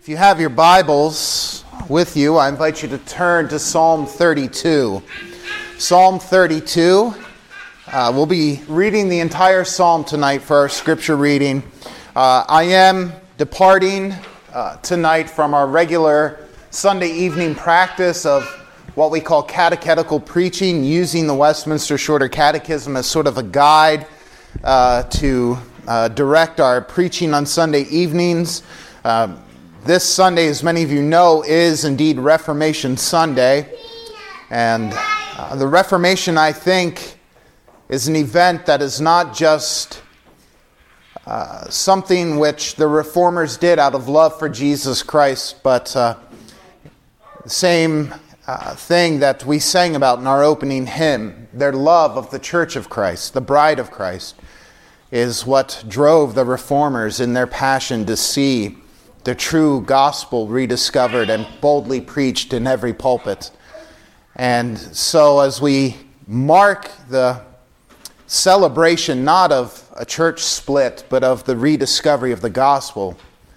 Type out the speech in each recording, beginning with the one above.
If you have your Bibles with you, I invite you to turn to Psalm 32. Psalm 32. We'll be reading the entire psalm tonight for our scripture reading. I am departing tonight from our regular Sunday evening practice of what we call catechetical preaching, using the Westminster Shorter Catechism as sort of a guide to direct our preaching on Sunday evenings. This Sunday, as many of you know, is indeed Reformation Sunday. And the Reformation, I think, is an event that is not just something which the Reformers did out of love for Jesus Christ, but the same thing that we sang about in our opening hymn. Their love of the Church of Christ, the bride of Christ, is what drove the Reformers in their passion to see the true gospel rediscovered and boldly preached in every pulpit. And so as we mark the celebration not of a church split, but of the rediscovery of the gospel,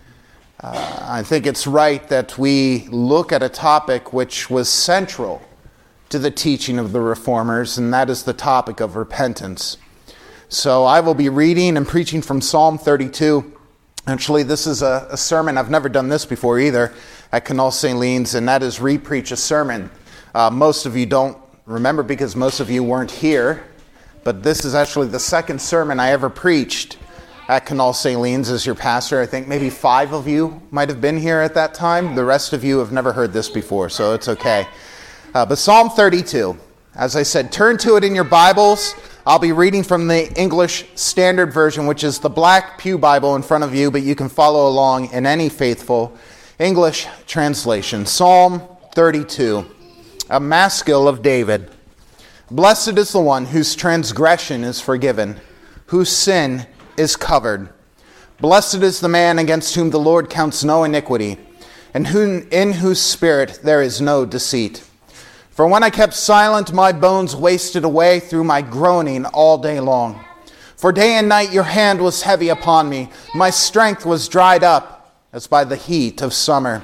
I think it's right that we look at a topic which was central to the teaching of the Reformers, and that is the topic of repentance. So I will be reading and preaching from Psalm 32. Actually, this is a sermon. I've never done this before either at Canal St. Leans, and that is re-preach a sermon. Most of you don't remember because most of you weren't here, but this is actually the second sermon I ever preached at Canal St. Leans as your pastor. I think maybe 5 of you might have been here at that time. The rest of you have never heard this before, so it's okay. But Psalm 32, as I said, turn to it in your Bibles. I'll be reading from the English Standard Version, which is the Black Pew Bible in front of you, but you can follow along in any faithful English translation. Psalm 32, a maskil of David. Blessed is the one whose transgression is forgiven, whose sin is covered. Blessed is the man against whom the Lord counts no iniquity, and in whose spirit there is no deceit. For when I kept silent, my bones wasted away through my groaning all day long. For day and night your hand was heavy upon me. My strength was dried up as by the heat of summer.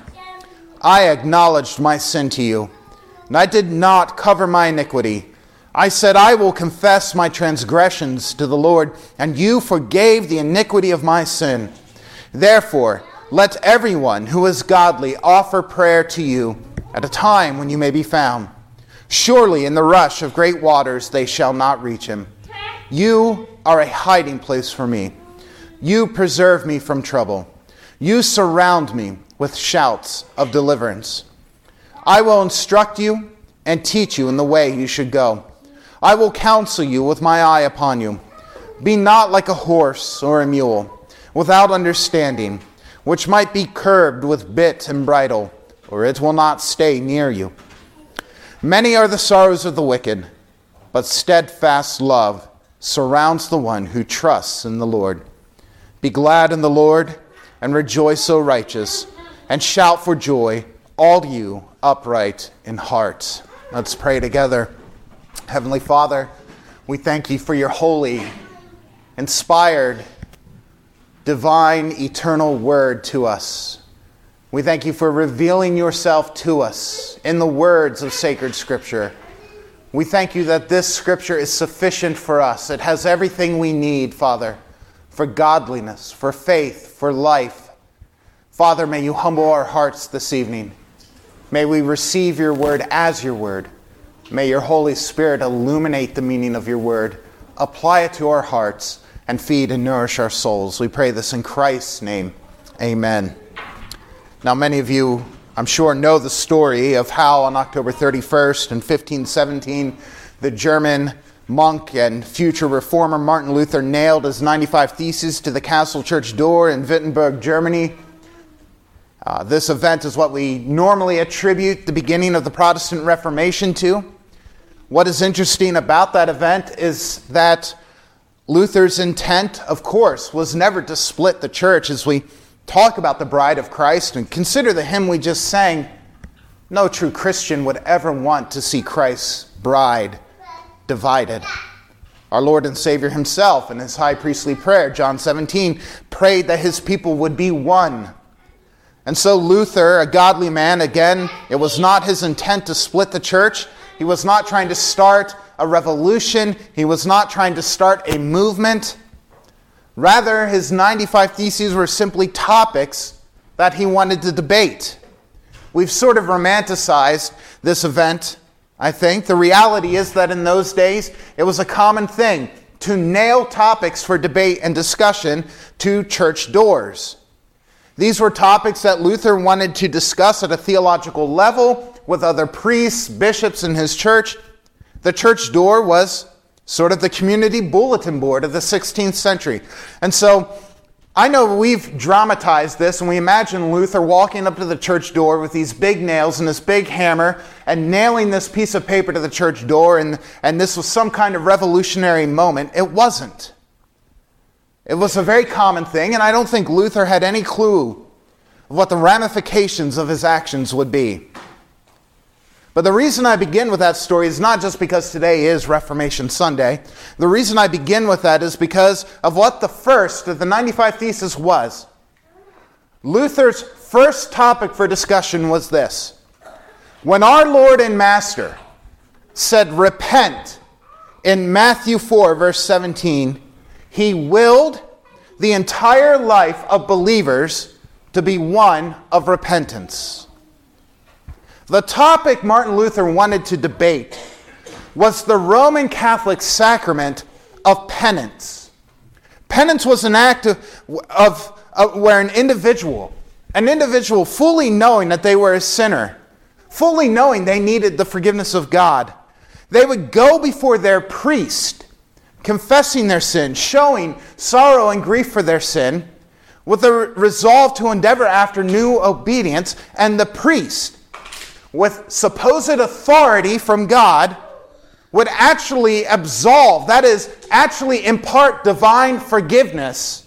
I acknowledged my sin to you, and I did not cover my iniquity. I said, I will confess my transgressions to the Lord, and you forgave the iniquity of my sin. Therefore, let everyone who is godly offer prayer to you at a time when you may be found. Surely in the rush of great waters they shall not reach him. You are a hiding place for me. You preserve me from trouble. You surround me with shouts of deliverance. I will instruct you and teach you in the way you should go. I will counsel you with my eye upon you. Be not like a horse or a mule, without understanding, which might be curbed with bit and bridle, or it will not stay near you. Many are the sorrows of the wicked, but steadfast love surrounds the one who trusts in the Lord. Be glad in the Lord, and rejoice, O righteous, and shout for joy, all you upright in heart. Let's pray together. Heavenly Father, we thank you for your holy, inspired, divine, eternal word to us. We thank you for revealing yourself to us in the words of sacred Scripture. We thank you that this Scripture is sufficient for us. It has everything we need, Father, for godliness, for faith, for life. Father, may you humble our hearts this evening. May we receive your word as your word. May your Holy Spirit illuminate the meaning of your word, apply it to our hearts, and feed and nourish our souls. We pray this in Christ's name. Amen. Now, many of you, I'm sure, know the story of how on October 31st in 1517, the German monk and future reformer Martin Luther nailed his 95 Theses to the castle church door in Wittenberg, Germany. This event is what we normally attribute the beginning of the Protestant Reformation to. What is interesting about that event is that Luther's intent, of course, was never to split the church. As we talk about the bride of Christ and consider the hymn we just sang, no true Christian would ever want to see Christ's bride divided. Our Lord and Savior himself in his high priestly prayer, John 17, prayed that his people would be one. And so Luther, a godly man, again, it was not his intent to split the church. He was not trying to start a revolution. He was not trying to start a movement. Rather, his 95 Theses were simply topics that he wanted to debate. We've sort of romanticized this event, I think. The reality is that in those days, it was a common thing to nail topics for debate and discussion to church doors. These were topics that Luther wanted to discuss at a theological level with other priests, bishops in his church. The church door was sort of the community bulletin board of the 16th century. And so I know we've dramatized this, and we imagine Luther walking up to the church door with these big nails and this big hammer and nailing this piece of paper to the church door, and this was some kind of revolutionary moment. It wasn't. It was a very common thing, and I don't think Luther had any clue of what the ramifications of his actions would be. But the reason I begin with that story is not just because today is Reformation Sunday. The reason I begin with that is because of what the first of the 95 Theses was. Luther's first topic for discussion was this: when our Lord and Master said, "Repent," in Matthew 4, verse 17, he willed the entire life of believers to be one of repentance. The topic Martin Luther wanted to debate was the Roman Catholic sacrament of penance. Penance was an act of where an individual fully knowing that they were a sinner, fully knowing they needed the forgiveness of God, they would go before their priest, confessing their sin, showing sorrow and grief for their sin, with a resolve to endeavor after new obedience, and the priest, with supposed authority from God, would actually absolve, that is, actually impart divine forgiveness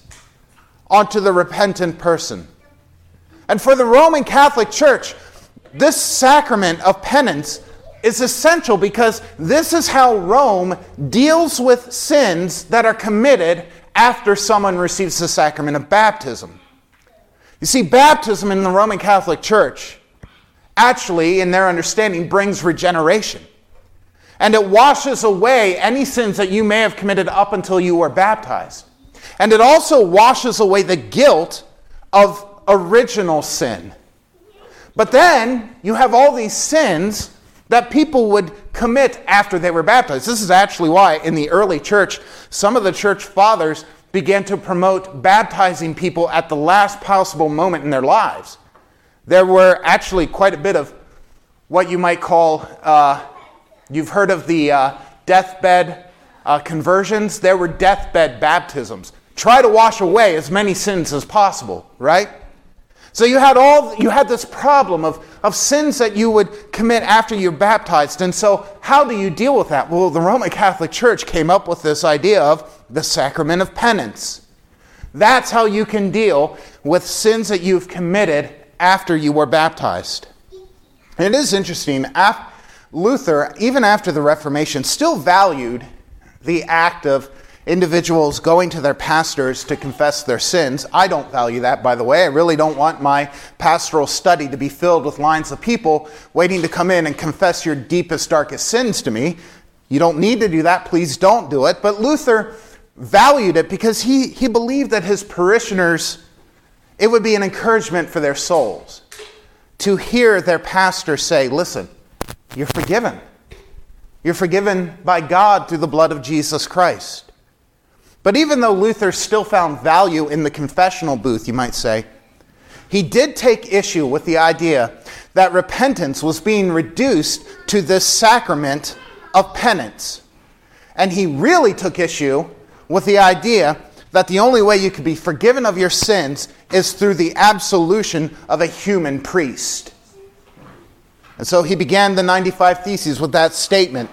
onto the repentant person. And for the Roman Catholic Church, this sacrament of penance is essential because this is how Rome deals with sins that are committed after someone receives the sacrament of baptism. You see, baptism in the Roman Catholic Church actually, in their understanding, brings regeneration. And it washes away any sins that you may have committed up until you were baptized. And it also washes away the guilt of original sin. But then you have all these sins that people would commit after they were baptized. This is actually why in the early church, some of the church fathers began to promote baptizing people at the last possible moment in their lives. There were actually quite a bit of what you might call, you've heard of the deathbed conversions. There were deathbed baptisms. Try to wash away as many sins as possible, right? So you had this problem of sins that you would commit after you're baptized. And so how do you deal with that? Well, the Roman Catholic Church came up with this idea of the sacrament of penance. That's how you can deal with sins that you've committed after you were baptized. And it is interesting, Luther, even after the Reformation, still valued the act of individuals going to their pastors to confess their sins. I don't value that, by the way. I really don't want my pastoral study to be filled with lines of people waiting to come in and confess your deepest, darkest sins to me. You don't need to do that. Please don't do it. But Luther valued it because he believed that his parishioners, it would be an encouragement for their souls to hear their pastor say, listen, you're forgiven. You're forgiven by God through the blood of Jesus Christ. But even though Luther still found value in the confessional booth, you might say, he did take issue with the idea that repentance was being reduced to this sacrament of penance. And he really took issue with the idea that the only way you could be forgiven of your sins is through the absolution of a human priest. And so he began the 95 Theses with that statement.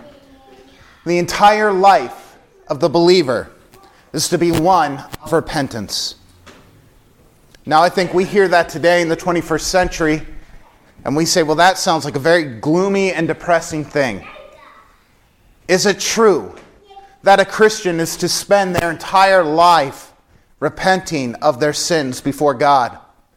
The entire life of the believer is to be one of repentance. Now, I think we hear that today in the 21st century, and we say, well, that sounds like a very gloomy and depressing thing. Is it true that a Christian is to spend their entire life repenting of their sins before God?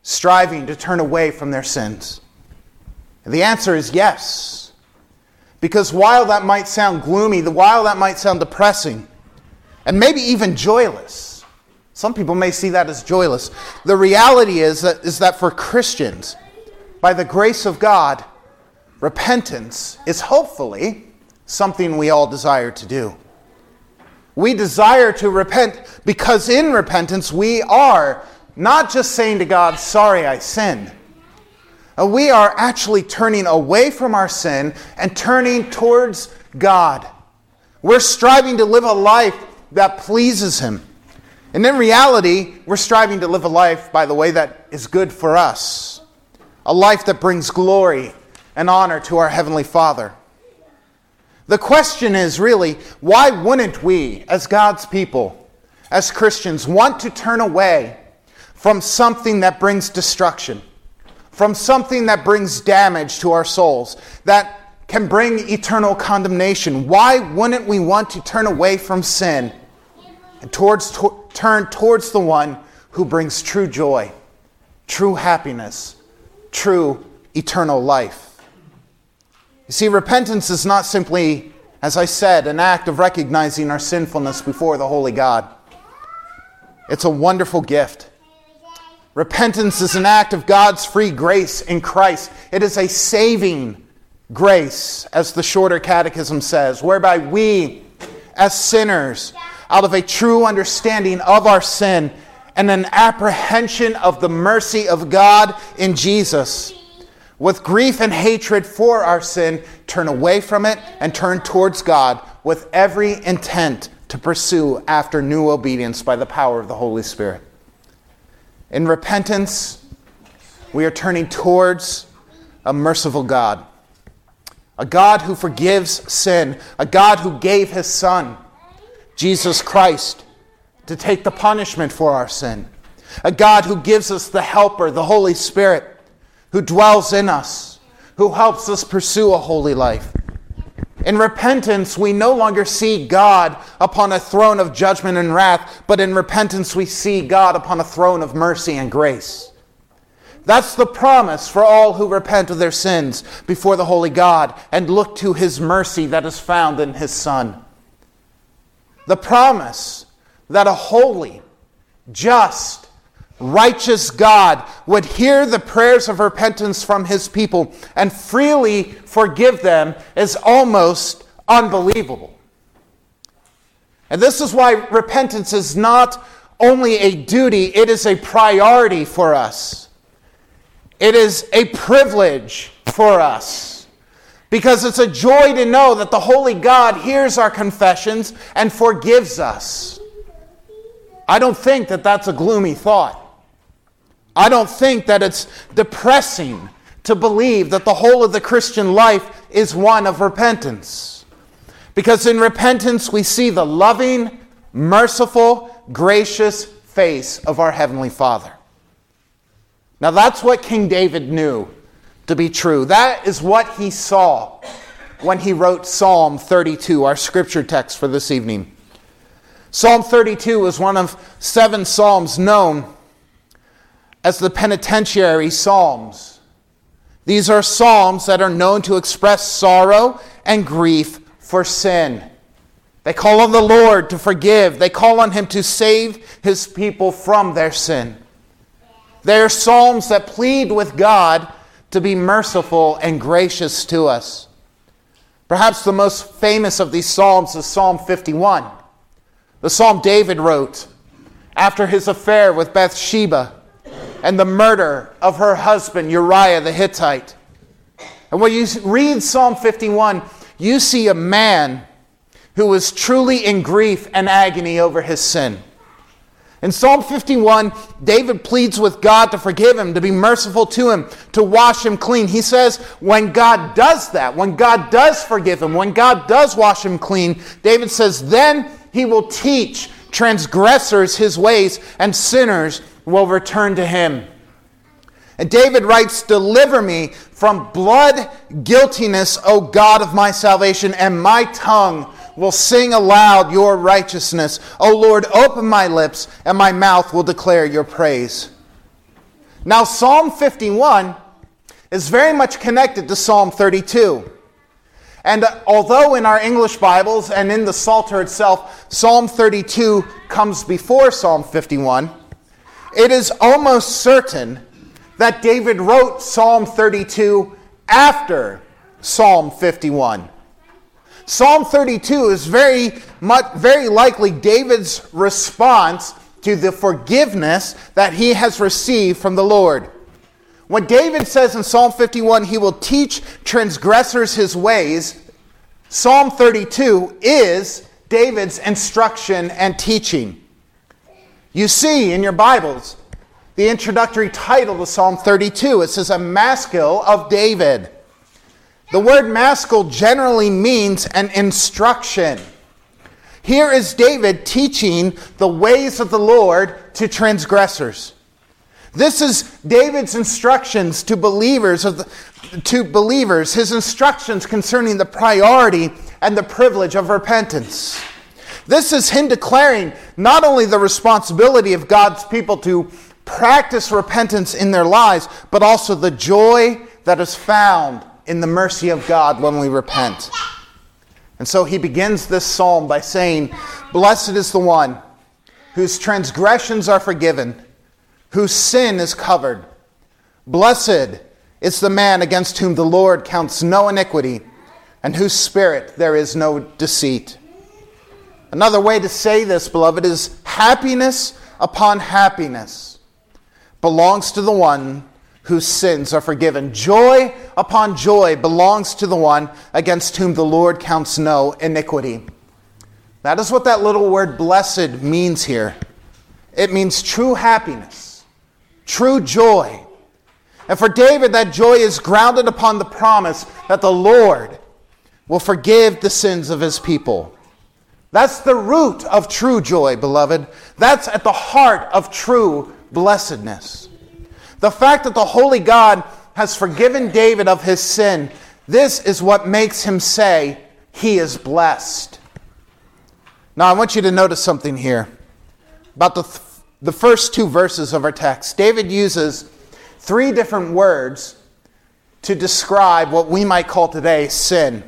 striving to turn away from their sins? And the answer is yes. Because while that might sound gloomy, while that might sound depressing, and maybe even joyless, some people may see that as joyless, the reality is that for Christians, by the grace of God, repentance is hopefully something we all desire to do. We desire to repent because in repentance we are not just saying to God, sorry, I sinned. We are actually turning away from our sin and turning towards God. We're striving to live a life that pleases Him. And in reality, we're striving to live a life, by the way, that is good for us. A life that brings glory and honor to our Heavenly Father. The question is really, why wouldn't we, as God's people, as Christians, want to turn away from something that brings destruction, from something that brings damage to our souls, that can bring eternal condemnation? Why wouldn't we want to turn away from sin and turn towards the one who brings true joy, true happiness, true eternal life? You see, repentance is not simply, as I said, an act of recognizing our sinfulness before the holy God. It's a wonderful gift. Repentance is an act of God's free grace in Christ. It is a saving grace, as the Shorter Catechism says, whereby we, as sinners, out of a true understanding of our sin and an apprehension of the mercy of God in Jesus, with grief and hatred for our sin, turn away from it and turn towards God with every intent to pursue after new obedience by the power of the Holy Spirit. In repentance, we are turning towards a merciful God. A God who forgives sin. A God who gave His Son, Jesus Christ, to take the punishment for our sin. A God who gives us the Helper, the Holy Spirit, who dwells in us, who helps us pursue a holy life. In repentance, we no longer see God upon a throne of judgment and wrath, but in repentance we see God upon a throne of mercy and grace. That's the promise for all who repent of their sins before the holy God and look to His mercy that is found in His Son. The promise that a holy, just, righteous God would hear the prayers of repentance from His people and freely forgive them is almost unbelievable. And this is why repentance is not only a duty, it is a priority for us. It is a privilege for us. Because it's a joy to know that the Holy God hears our confessions and forgives us. I don't think that that's a gloomy thought. I don't think that it's depressing to believe that the whole of the Christian life is one of repentance. Because in repentance we see the loving, merciful, gracious face of our Heavenly Father. Now that's what King David knew to be true. That is what he saw when he wrote Psalm 32, our scripture text for this evening. Psalm 32 is one of 7 psalms known as the penitentiary psalms. These are psalms that are known to express sorrow and grief for sin. They call on the Lord to forgive. They call on Him to save His people from their sin. They are psalms that plead with God to be merciful and gracious to us. Perhaps the most famous of these psalms is Psalm 51. The psalm David wrote after his affair with Bathsheba and the murder of her husband Uriah the Hittite. And when you read Psalm 51, you see a man who was truly in grief and agony over his sin. In Psalm 51, David pleads with God to forgive him, to be merciful to him, to wash him clean. He says when God does that, when God does forgive him, when God does wash him clean, David says, then He will teach transgressors His ways, and sinners will return to Him. And David writes, deliver me from blood guiltiness, O God of my salvation, and my tongue will sing aloud your righteousness. O Lord, open my lips, and my mouth will declare your praise. Now, Psalm 51 is very much connected to Psalm 32. And although in our English Bibles and in the Psalter itself, Psalm 32 comes before Psalm 51, it is almost certain that David wrote Psalm 32 after Psalm 51. Psalm 32 is very likely David's response to the forgiveness that he has received from the Lord. When David says in Psalm 51, he will teach transgressors his ways, Psalm 32 is David's instruction and teaching. You see in your Bibles the introductory title to Psalm 32. It says, a maskil of David. The word maskil generally means an instruction. Here is David teaching the ways of the Lord to transgressors. This is David's instructions to believers, his instructions concerning the priority and the privilege of repentance. This is him declaring not only the responsibility of God's people to practice repentance in their lives, but also the joy that is found in the mercy of God when we repent. And so he begins this psalm by saying, blessed is the one whose transgressions are forgiven, whose sin is covered. Blessed is the man against whom the Lord counts no iniquity, and whose spirit there is no deceit. Another way to say this, beloved, is happiness upon happiness belongs to the one whose sins are forgiven. Joy upon joy belongs to the one against whom the Lord counts no iniquity. That is what that little word blessed means here. It means true happiness, true joy. And for David, that joy is grounded upon the promise that the Lord will forgive the sins of his people. That's the root of true joy, beloved. That's at the heart of true blessedness. The fact that the holy God has forgiven David of his sin, this is what makes him say he is blessed. Now I want you to notice something here about the first two verses of our text. David uses three different words to describe what we might call today sin.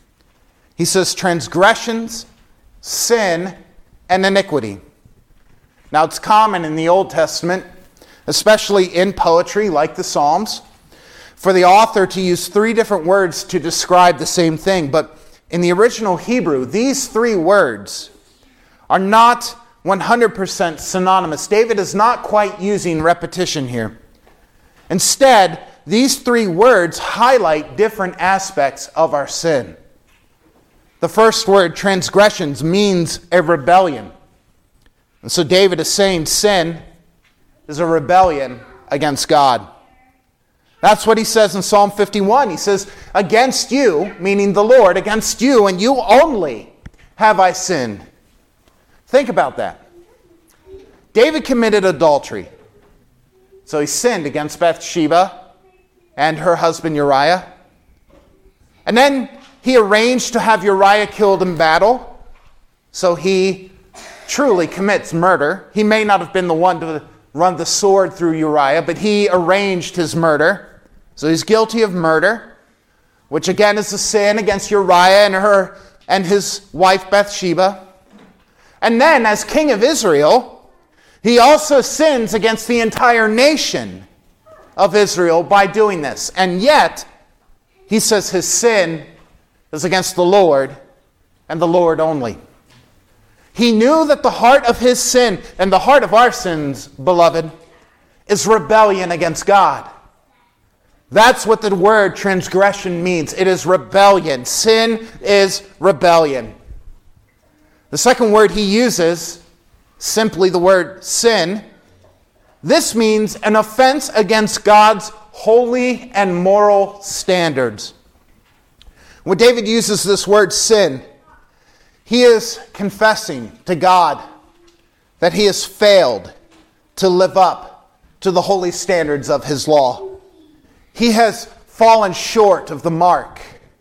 He says transgressions, sin, and iniquity. Now it's common in the Old Testament, especially in poetry like the Psalms, for the author to use three different words to describe the same thing. But in the original Hebrew, these three words are not 100% synonymous. David is not quite using repetition here. Instead, these three words highlight different aspects of our sin. The first word, transgressions, means a rebellion. And so David is saying sin is a rebellion against God. That's what he says in Psalm 51. He says, against you, meaning the Lord, against you and you only have I sinned. Think about that. David committed adultery. So he sinned against Bathsheba and her husband Uriah. And then he arranged to have Uriah killed in battle. So he truly commits murder. He may not have been the one to run the sword through Uriah, but he arranged his murder. So he's guilty of murder, which again is a sin against Uriah and his wife Bathsheba. And then, as king of Israel, he also sins against the entire nation of Israel by doing this. And yet, he says his sin is against the Lord and the Lord only. He knew that the heart of his sin and the heart of our sins, beloved, is rebellion against God. That's what the word transgression means. It is rebellion. Sin is rebellion. The second word he uses, simply the word sin, this means an offense against God's holy and moral standards. When David uses this word sin, he is confessing to God that he has failed to live up to the holy standards of his law. He has fallen short of the mark.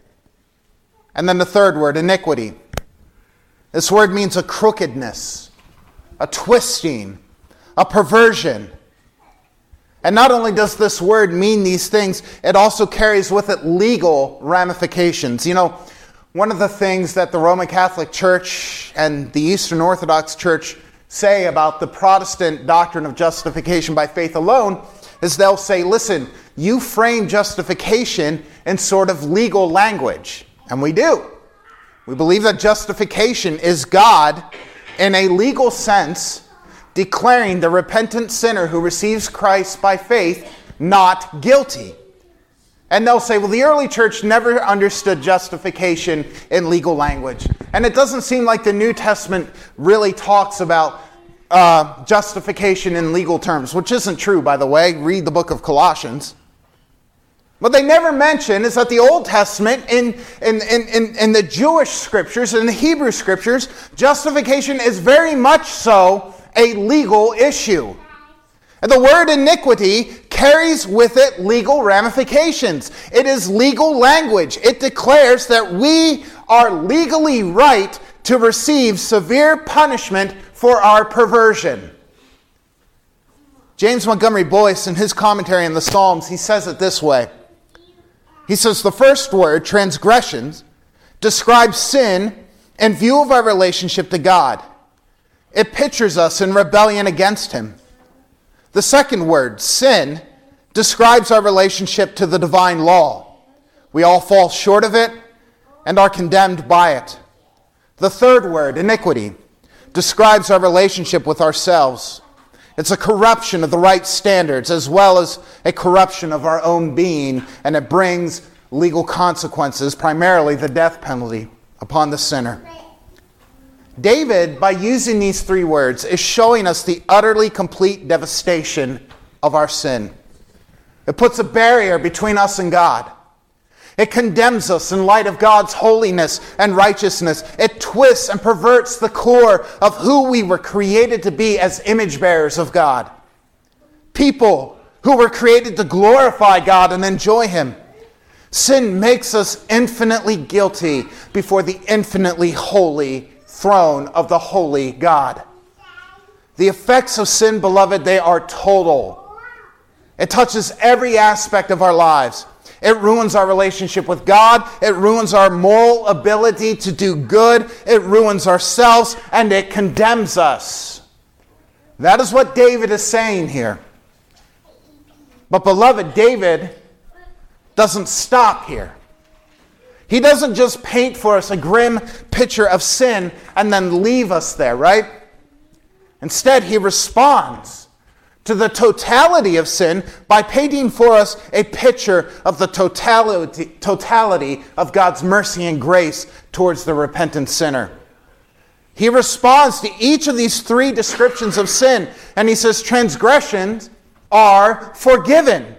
And then the third word, iniquity. This word means a crookedness, a twisting, a perversion. And not only does this word mean these things, it also carries with it legal ramifications. You know, one of the things that the Roman Catholic Church and the Eastern Orthodox Church say about the Protestant doctrine of justification by faith alone is they'll say, listen, you frame justification in sort of legal language. And we do. We believe that justification is God, in a legal sense, declaring the repentant sinner who receives Christ by faith not guilty. And they'll say, well, the early church never understood justification in legal language. And it doesn't seem like the New Testament really talks about justification in legal terms, which isn't true, by the way. Read the book of Colossians. What they never mention is that the Old Testament, in the Jewish scriptures, in the Hebrew scriptures, justification is very much so a legal issue. And the word iniquity carries with it legal ramifications. It is legal language. It declares that we are legally right to receive severe punishment for our perversion. James Montgomery Boyce, in his commentary on the Psalms, he says it this way. He says the first word, transgressions, describes sin in view of our relationship to God. It pictures us in rebellion against Him. The second word, sin, describes our relationship to the divine law. We all fall short of it and are condemned by it. The third word, iniquity, describes our relationship with ourselves. It's a corruption of the right standards as well as a corruption of our own being, and it brings legal consequences, primarily the death penalty, upon the sinner. David, by using these three words, is showing us the utterly complete devastation of our sin. It puts a barrier between us and God. It condemns us in light of God's holiness and righteousness. It twists and perverts the core of who we were created to be as image bearers of God. People who were created to glorify God and enjoy Him. Sin makes us infinitely guilty before the infinitely holy throne of the holy God. The effects of sin, beloved, they are total. It touches every aspect of our lives. It ruins our relationship with God. It ruins our moral ability to do good. It ruins ourselves, and it condemns us. That is what David is saying here. But beloved, David doesn't stop here. He doesn't just paint for us a grim picture of sin and then leave us there, right? Instead, he responds to the totality of sin by painting for us a picture of the totality of God's mercy and grace towards the repentant sinner. He responds to each of these three descriptions of sin, and he says transgressions are forgiven.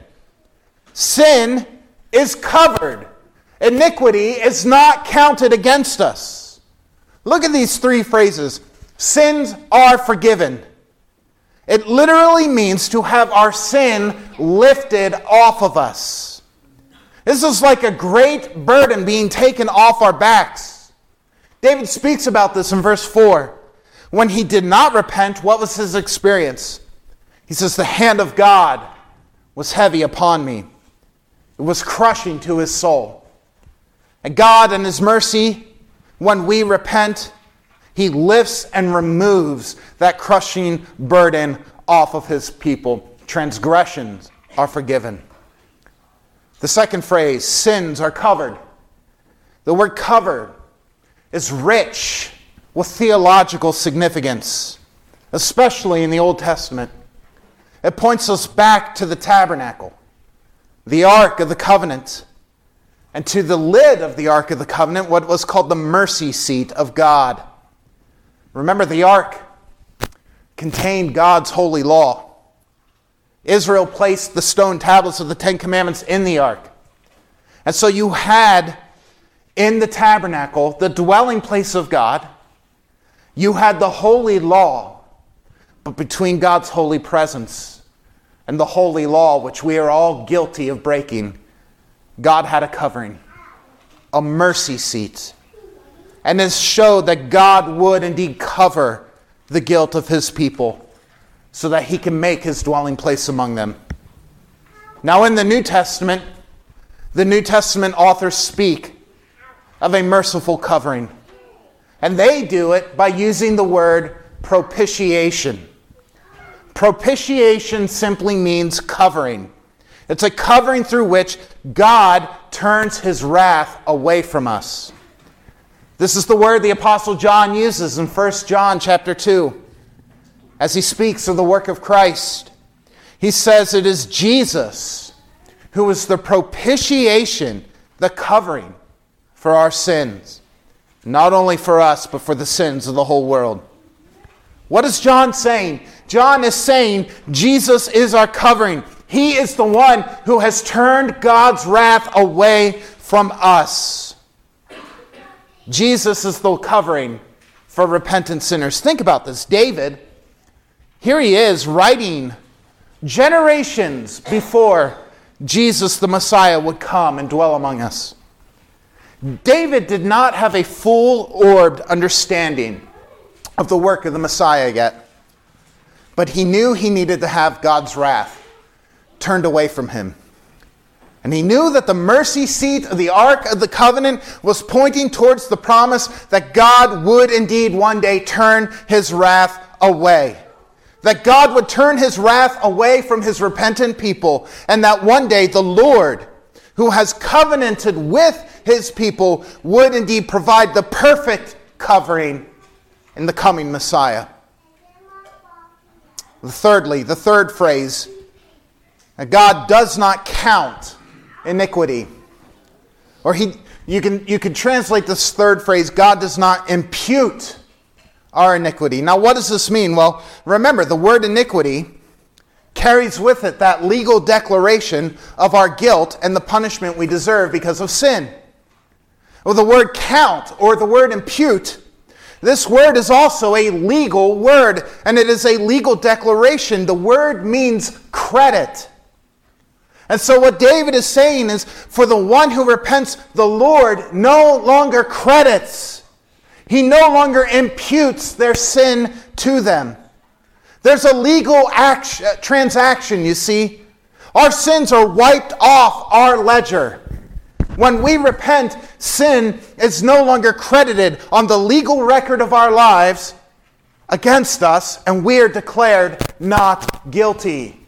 Sin is covered. Iniquity is not counted against us. Look at these three phrases. Sins are forgiven. It literally means to have our sin lifted off of us. This is like a great burden being taken off our backs. David speaks about this in verse 4. When he did not repent, what was his experience? He says, the hand of God was heavy upon me. It was crushing to his soul. And God, in His mercy, when we repent, He lifts and removes that crushing burden off of His people. Transgressions are forgiven. The second phrase, sins are covered. The word covered is rich with theological significance, especially in the Old Testament. It points us back to the tabernacle, the Ark of the Covenant, and to the lid of the Ark of the Covenant, what was called the mercy seat of God. Remember, the Ark contained God's holy law. Israel placed the stone tablets of the Ten Commandments in the Ark. And so you had in the tabernacle, the dwelling place of God, you had the holy law, but between God's holy presence and the holy law, which we are all guilty of breaking, God had a covering, a mercy seat. And this showed that God would indeed cover the guilt of His people so that He can make His dwelling place among them. Now in the New Testament authors speak of a merciful covering. And they do it by using the word propitiation. Propitiation simply means covering. It's a covering through which God turns his wrath away from us. This is the word the Apostle John uses in 1 John chapter 2 as he speaks of the work of Christ. He says it is Jesus who is the propitiation, the covering for our sins. Not only for us, but for the sins of the whole world. What is John saying? John is saying Jesus is our covering. He is the one who has turned God's wrath away from us. Jesus is the covering for repentant sinners. Think about this. David, here he is writing generations before Jesus the Messiah would come and dwell among us. David did not have a full-orbed understanding of the work of the Messiah yet, but he knew he needed to have God's wrath turned away from him. And he knew that the mercy seat of the Ark of the Covenant was pointing towards the promise that God would indeed one day turn his wrath away. That God would turn his wrath away from his repentant people, and that one day the Lord, who has covenanted with his people, would indeed provide the perfect covering in the coming Messiah. Thirdly, the third phrase, that God does not count iniquity. Or you can translate this third phrase, God does not impute our iniquity. Now what does this mean? Well, remember, the word iniquity carries with it that legal declaration of our guilt and the punishment we deserve because of sin. Well, the word count or the word impute, this word is also a legal word, and it is a legal declaration. The word means credit. And so what David is saying is, for the one who repents, the Lord no longer credits. He no longer imputes their sin to them. There's a legal transaction, you see. Our sins are wiped off our ledger. When we repent, sin is no longer credited on the legal record of our lives against us, and we are declared not guilty.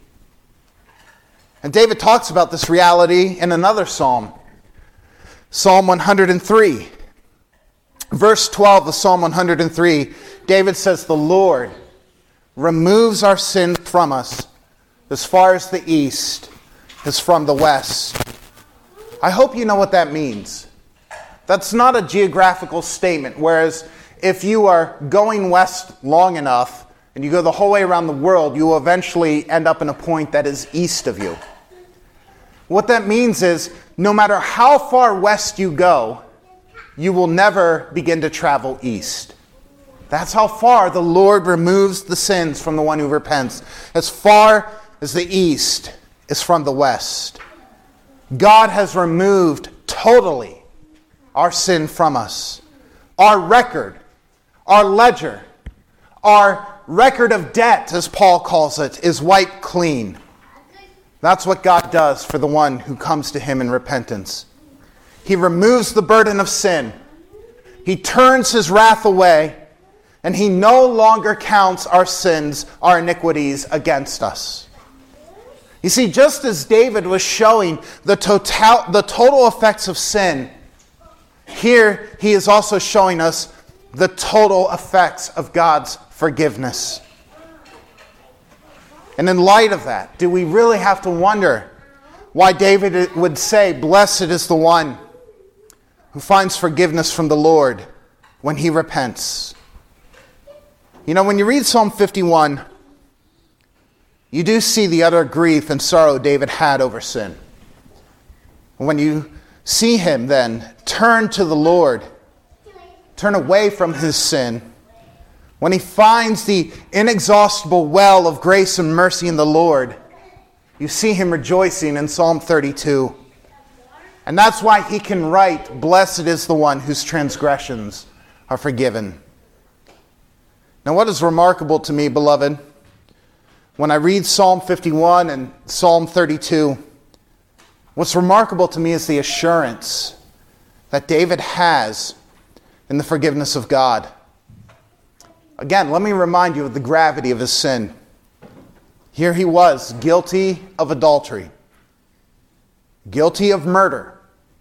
And David talks about this reality in another psalm, Psalm 103. Verse 12 of Psalm 103, David says, the Lord removes our sins from us as far as the east is from the west. I hope you know what that means. That's not a geographical statement, whereas if you are going west long enough and you go the whole way around the world, you will eventually end up in a point that is east of you. What that means is, no matter how far west you go, you will never begin to travel east. That's how far the Lord removes the sins from the one who repents. As far as the east is from the west. God has removed totally our sin from us. Our record, our ledger, our record of debt, as Paul calls it, is wiped clean. That's what God does for the one who comes to him in repentance. He removes the burden of sin. He turns his wrath away, and he no longer counts our sins, our iniquities against us. You see, just as David was showing the total effects of sin, here he is also showing us the total effects of God's forgiveness. And in light of that, do we really have to wonder why David would say, blessed is the one who finds forgiveness from the Lord when he repents? You know, when you read Psalm 51, you do see the utter grief and sorrow David had over sin. When you see him then turn to the Lord, turn away from his sin, when he finds the inexhaustible well of grace and mercy in the Lord, you see him rejoicing in Psalm 32. And that's why he can write, blessed is the one whose transgressions are forgiven. Now what is remarkable to me, beloved, when I read Psalm 51 and Psalm 32, What's remarkable to me is the assurance that David has in the forgiveness of God. Again, let me remind you of the gravity of his sin. Here he was, guilty of adultery, guilty of murder.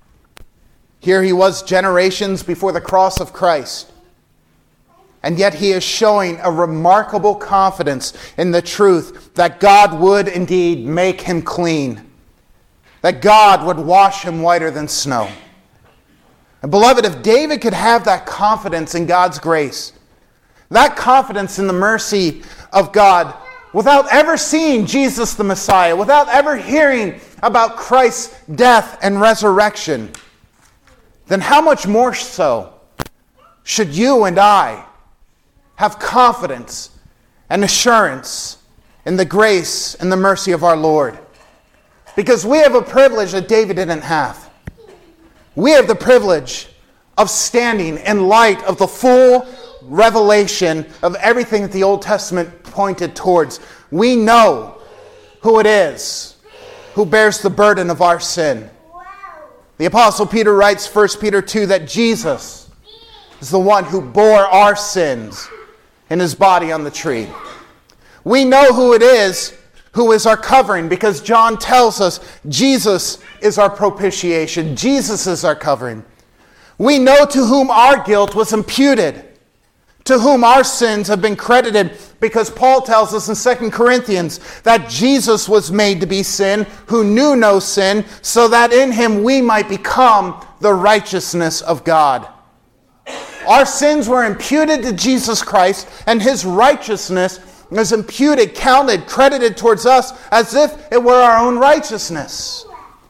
Here he was generations before the cross of Christ. And yet he is showing a remarkable confidence in the truth that God would indeed make him clean, that God would wash him whiter than snow. And beloved, if David could have that confidence in God's grace, that confidence in the mercy of God, without ever seeing Jesus the Messiah, without ever hearing about Christ's death and resurrection, then how much more so should you and I have confidence and assurance in the grace and the mercy of our Lord? Because we have a privilege that David didn't have. We have the privilege of standing in light of the full revelation of everything that the Old Testament pointed towards. We know who it is who bears the burden of our sin. The Apostle Peter writes, 1 Peter 2, that Jesus is the one who bore our sins in his body on the tree. We know who it is who is our covering, because John tells us Jesus is our propitiation. Jesus is our covering. We know to whom our guilt was imputed, to whom our sins have been credited, because Paul tells us in 2 Corinthians that Jesus was made to be sin, who knew no sin, so that in him we might become the righteousness of God. Our sins were imputed to Jesus Christ, and his righteousness was imputed, counted, credited towards us as if it were our own righteousness.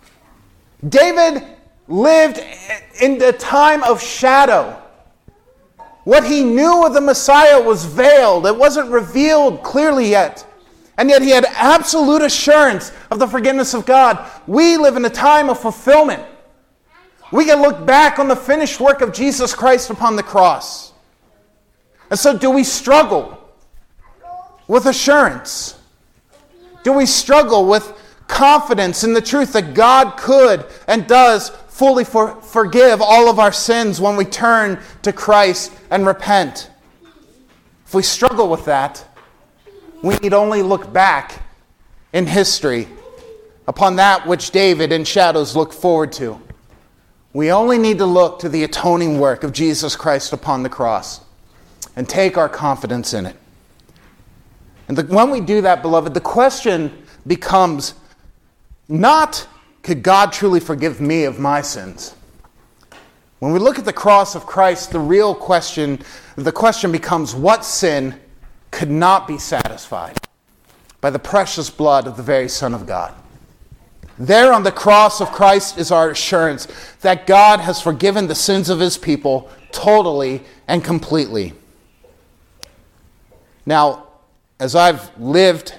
David lived in the time of shadow. What he knew of the Messiah was veiled. It wasn't revealed clearly yet. And yet he had absolute assurance of the forgiveness of God. We live in a time of fulfillment. We can look back on the finished work of Jesus Christ upon the cross. And so do we struggle with assurance? Do we struggle with confidence in the truth that God could and does fully forgive all of our sins when we turn to Christ and repent? If we struggle with that, we need only look back in history upon that which David in shadows looked forward to. We only need to look to the atoning work of Jesus Christ upon the cross and take our confidence in it. And when we do that, beloved, the question becomes not, could God truly forgive me of my sins? When we look at the cross of Christ, the question becomes, what sin could not be satisfied by the precious blood of the very Son of God? There on the cross of Christ is our assurance that God has forgiven the sins of his people totally and completely. Now, as I've lived,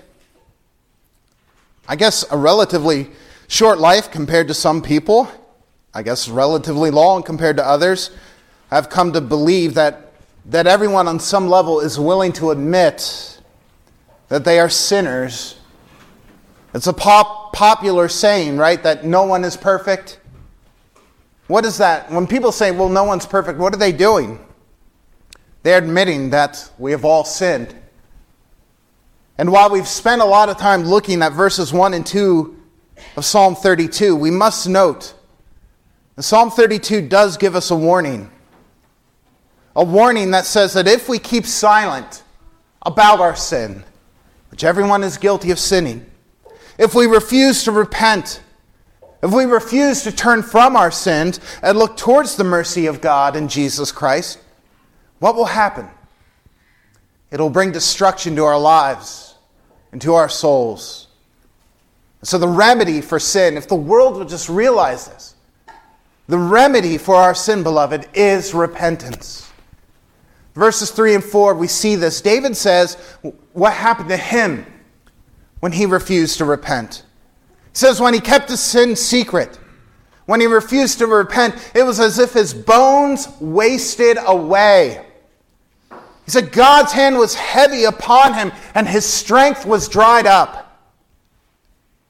I guess, a relatively short life compared to some people, I guess relatively long compared to others, I've come to believe that everyone on some level is willing to admit that they are sinners. It's a popular saying, right, that no one is perfect. What is that? When people say, well, no one's perfect, what are they doing? They're admitting that we have all sinned. And while we've spent a lot of time looking at verses 1 and 2 of Psalm 32, we must note that Psalm 32 does give us a warning. A warning that says that if we keep silent about our sin, which everyone is guilty of sinning, if we refuse to repent, if we refuse to turn from our sins and look towards the mercy of God in Jesus Christ, what will happen? It'll bring destruction to our lives and to our souls. So the remedy for sin, if the world would just realize this, the remedy for our sin, beloved, is repentance. Verses 3 and 4, we see this. David says what happened to him when he refused to repent. He says when he kept his sin secret, when he refused to repent, it was as if his bones wasted away. He said God's hand was heavy upon him and his strength was dried up.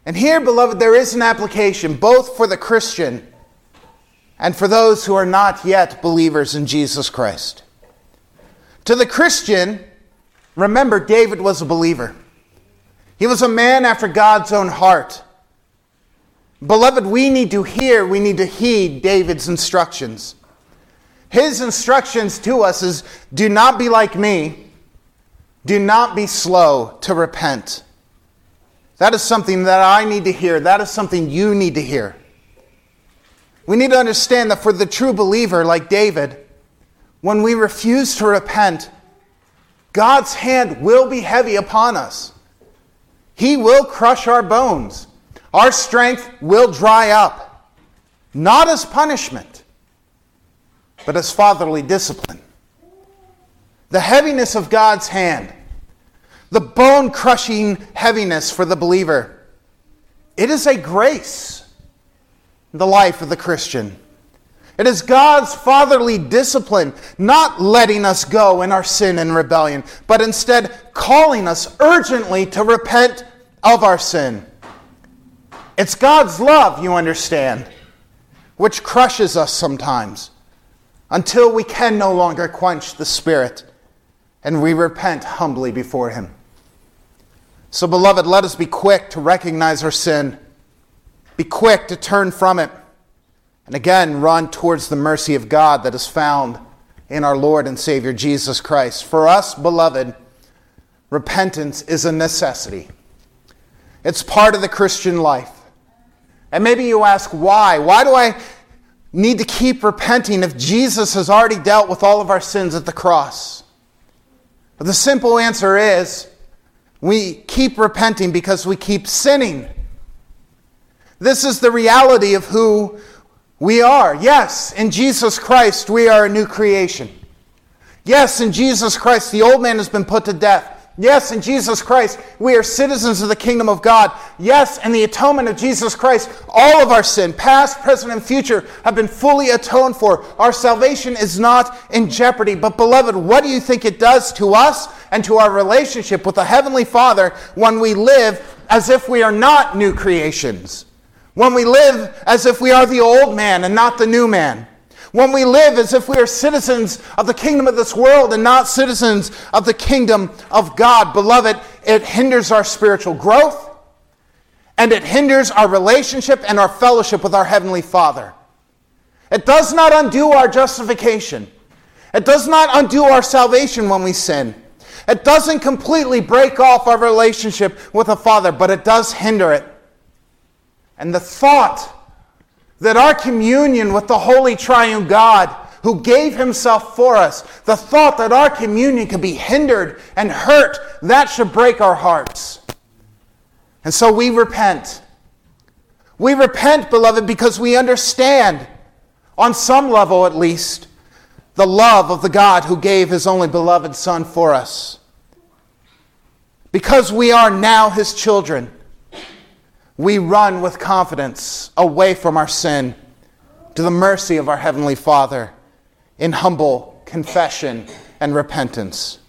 And here, beloved, there is an application both for the Christian and for those who are not yet believers in Jesus Christ. To the Christian, remember, David was a believer. He was a man after God's own heart. Beloved, we need to heed David's instructions. His instructions to us is, do not be like me. Do not be slow to repent. That is something that I need to hear. That is something you need to hear. We need to understand that for the true believer like David, when we refuse to repent, God's hand will be heavy upon us. He will crush our bones. Our strength will dry up. Not as punishment, but as fatherly discipline. The heaviness of God's hand, the bone-crushing heaviness for the believer, it is a grace in the life of the Christian. It is God's fatherly discipline, not letting us go in our sin and rebellion, but instead calling us urgently to repent of our sin. It's God's love, you understand, which crushes us sometimes until we can no longer quench the Spirit and we repent humbly before Him. So, beloved, let us be quick to recognize our sin, be quick to turn from it, and again run towards the mercy of God that is found in our Lord and Savior Jesus Christ. For us, beloved, repentance is a necessity. It's part of the Christian life. And maybe you ask, why? Why do I need to keep repenting if Jesus has already dealt with all of our sins at the cross? But the simple answer is, we keep repenting because we keep sinning. This is the reality of who we are. Yes, in Jesus Christ we are a new creation. Yes, in Jesus Christ the old man has been put to death. Yes, in Jesus Christ we are citizens of the kingdom of God. Yes, in the atonement of Jesus Christ, all of our sin, past, present, and future, have been fully atoned for. Our salvation is not in jeopardy. But beloved, what do you think it does to us and to our relationship with the Heavenly Father when we live as if we are not new creations? When we live as if we are the old man and not the new man? When we live as if we are citizens of the kingdom of this world and not citizens of the kingdom of God? Beloved, it hinders our spiritual growth, and it hinders our relationship and our fellowship with our Heavenly Father. It does not undo our justification. It does not undo our salvation when we sin. It doesn't completely break off our relationship with the Father, but it does hinder it. And the thought that our communion with the Holy Triune God, who gave Himself for us, the thought that our communion could be hindered and hurt, that should break our hearts. And so we repent. We repent, beloved, because we understand, on some level at least, the love of the God who gave His only beloved Son for us. Because we are now His children, we run with confidence away from our sin to the mercy of our Heavenly Father in humble confession and repentance.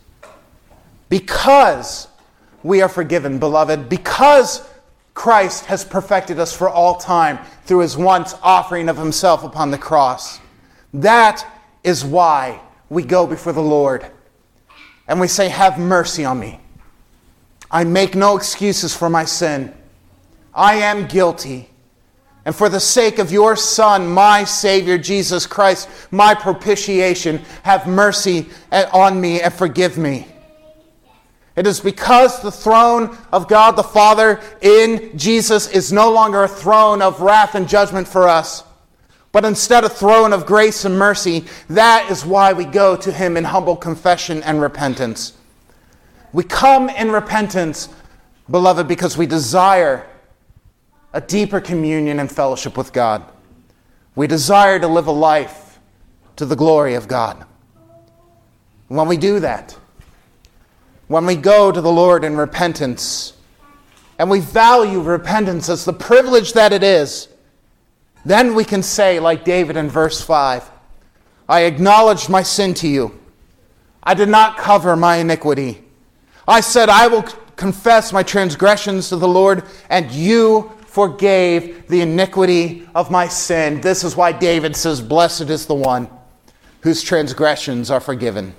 Because we are forgiven, beloved, because Christ has perfected us for all time through His once offering of Himself upon the cross. That is why we go before the Lord and we say, have mercy on me. I make no excuses for my sin. I am guilty. And for the sake of your Son, my Savior, Jesus Christ, my propitiation, have mercy on me and forgive me. It is because the throne of God the Father in Jesus is no longer a throne of wrath and judgment for us, but instead a throne of grace and mercy. That is why we go to Him in humble confession and repentance. We come in repentance, beloved, because we desire a deeper communion and fellowship with God. We desire to live a life to the glory of God. When we do that, when we go to the Lord in repentance, and we value repentance as the privilege that it is, then we can say, like David in verse 5, I acknowledged my sin to you. I did not cover my iniquity. I said, I will confessed my transgressions to the Lord, and you forgave the iniquity of my sin. This is why David says, blessed is the one whose transgressions are forgiven.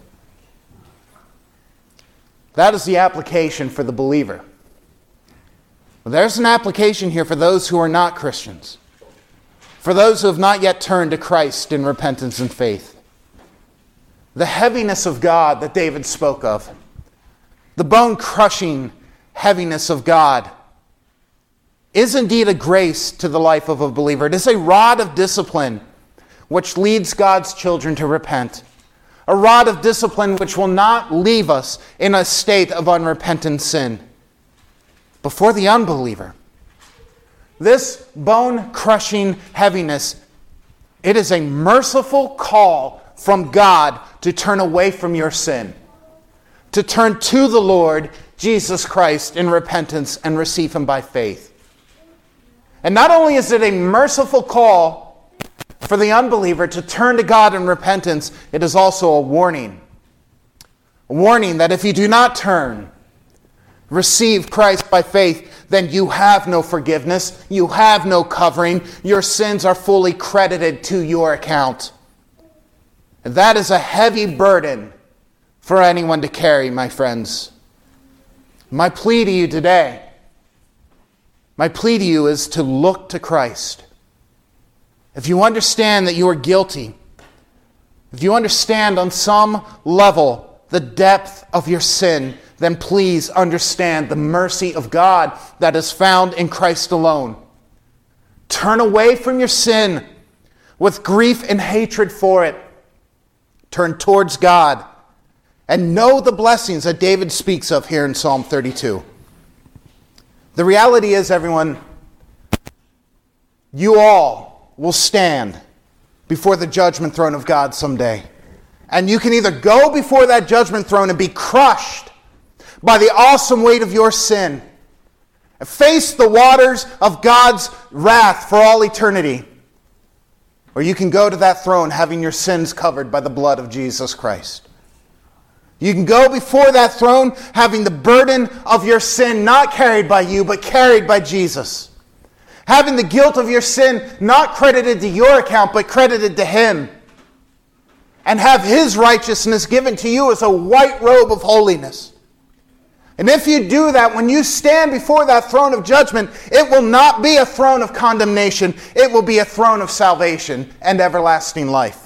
That is the application for the believer. Well, there's an application here for those who are not Christians, for those who have not yet turned to Christ in repentance and faith. The heaviness of God that David spoke of, the bone-crushing heaviness of God, is indeed a grace to the life of a believer. It is a rod of discipline which leads God's children to repent. A rod of discipline which will not leave us in a state of unrepentant sin. But for the unbeliever, this bone-crushing heaviness, it is a merciful call from God to turn away from your sin, to turn to the Lord Jesus Christ in repentance and receive Him by faith. And not only is it a merciful call for the unbeliever to turn to God in repentance, it is also a warning. A warning that if you do not turn, receive Christ by faith, then you have no forgiveness, you have no covering, your sins are fully credited to your account. And that is a heavy burden for anyone to carry, my friends. My plea to you today, is to look to Christ. If you understand that you are guilty, if you understand on some level the depth of your sin, then please understand the mercy of God that is found in Christ alone. Turn away from your sin with grief and hatred for it. Turn towards God and know the blessings that David speaks of here in Psalm 32. The reality is, everyone, you all will stand before the judgment throne of God someday. And you can either go before that judgment throne and be crushed by the awesome weight of your sin, and face the waters of God's wrath for all eternity. Or you can go to that throne having your sins covered by the blood of Jesus Christ. You can go before that throne having the burden of your sin not carried by you, but carried by Jesus. Having the guilt of your sin not credited to your account, but credited to Him. And have His righteousness given to you as a white robe of holiness. And if you do that, when you stand before that throne of judgment, it will not be a throne of condemnation. It will be a throne of salvation and everlasting life.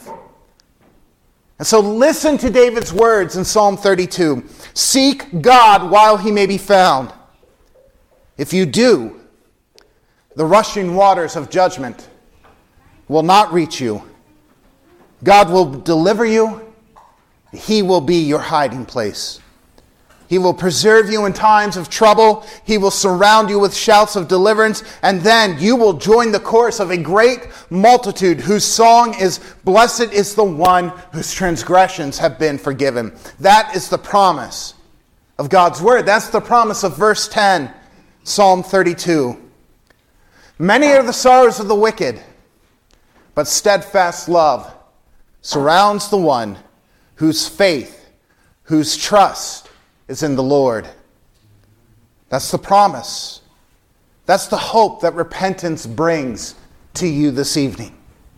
And so listen to David's words in Psalm 32. Seek God while He may be found. If you do, the rushing waters of judgment will not reach you. God will deliver you. He will be your hiding place. He will preserve you in times of trouble. He will surround you with shouts of deliverance. And then you will join the chorus of a great multitude whose song is, blessed is the one whose transgressions have been forgiven. That is the promise of God's word. That's the promise of verse 10, Psalm 32. Many are the sorrows of the wicked, but steadfast love surrounds the one whose faith, whose trust is in the Lord. That's the promise. That's the hope that repentance brings to you this evening.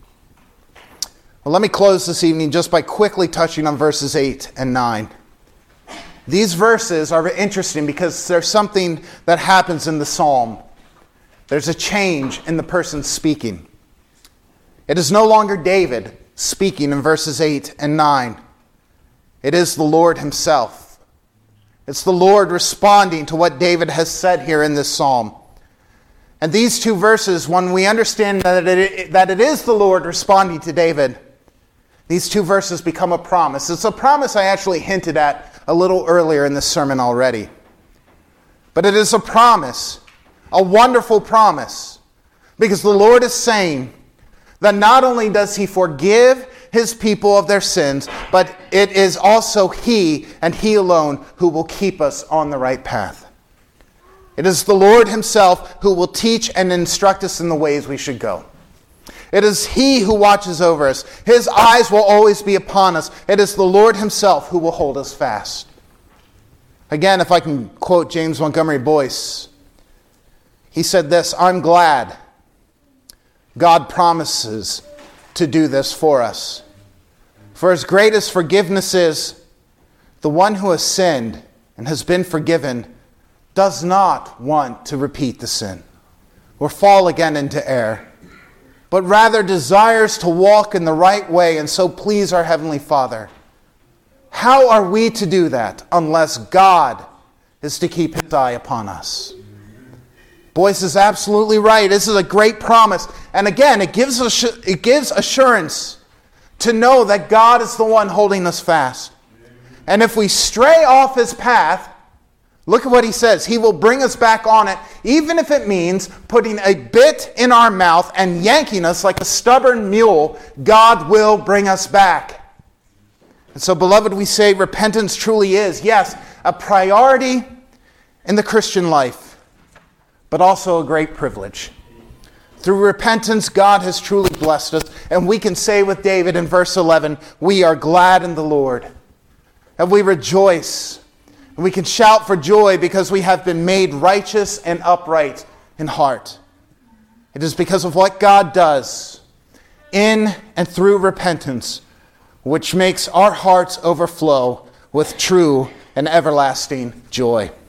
Well, let me close this evening just by quickly touching on verses 8 and 9. These verses are interesting because there's something that happens in the psalm. There's a change in the person speaking. It is no longer David speaking in verses 8 and 9. It is the Lord Himself. It's the Lord responding to what David has said here in this psalm. And these two verses, when we understand that it is the Lord responding to David, these two verses become a promise. It's a promise I actually hinted at a little earlier in this sermon already. But it is a promise, a wonderful promise, because the Lord is saying that not only does He forgive His people of their sins, but it is also He and He alone who will keep us on the right path. It is the Lord Himself who will teach and instruct us in the ways we should go. It is He who watches over us. His eyes will always be upon us. It is the Lord Himself who will hold us fast. Again, if I can quote James Montgomery Boyce, he said this, "I'm glad God promises to do this for us. For as great as forgiveness is, the one who has sinned and has been forgiven does not want to repeat the sin or fall again into error, but rather desires to walk in the right way and so please our Heavenly Father. How are we to do that unless God is to keep his eye upon us?" Boyce is absolutely right. This is a great promise. And again, it gives assurance to know that God is the one holding us fast. And if we stray off his path, look at what he says. He will bring us back on it, even if it means putting a bit in our mouth and yanking us like a stubborn mule. God will bring us back. And so, beloved, we say repentance truly is, yes, a priority in the Christian life, but also a great privilege. Through repentance, God has truly blessed us. And we can say with David in verse 11, we are glad in the Lord. And we rejoice. And we can shout for joy because we have been made righteous and upright in heart. It is because of what God does in and through repentance, which makes our hearts overflow with true and everlasting joy.